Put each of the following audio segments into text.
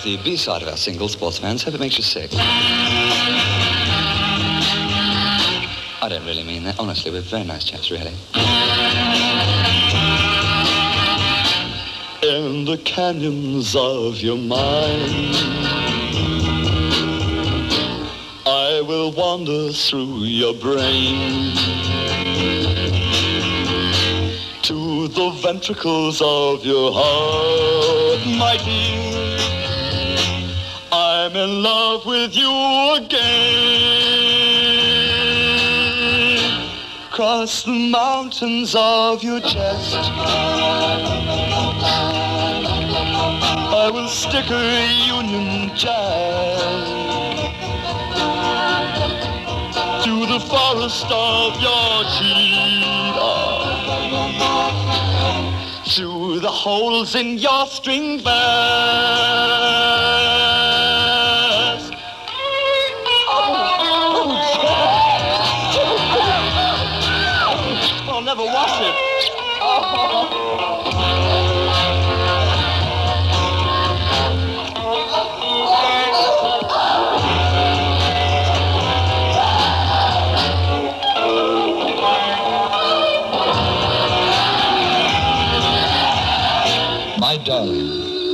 the B-side of our single, Sports Fans. Hope it makes you sick. I don't really mean that. Honestly, we're very nice chaps, really. In the canyons of your mind, I will wander through your brain to the ventricles of your heart, my dear. I'm in love with you again. Cross the mountains of your chest, I will stick a Union Jack to the forest of your cheek, through the holes in your string vest. I'll never wash it. My darling,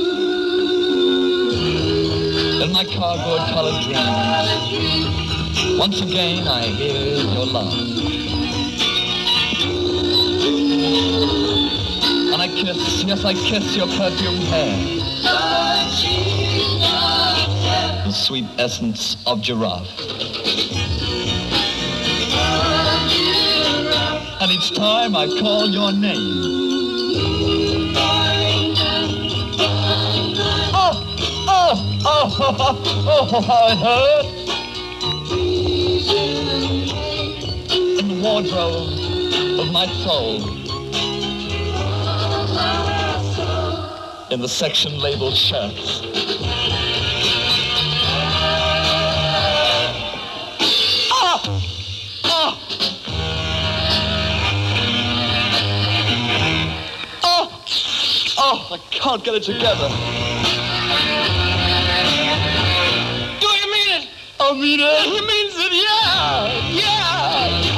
in my cardboard-colored dreams, once again I hear your laugh. And I kiss, yes, I kiss your perfumed hair, the sweet essence of giraffe. And each time I call your name, oh, how it hurt. In the wardrobe of my soul, in the section labeled shirts. I can't get it together. I mean it. He means it, yeah.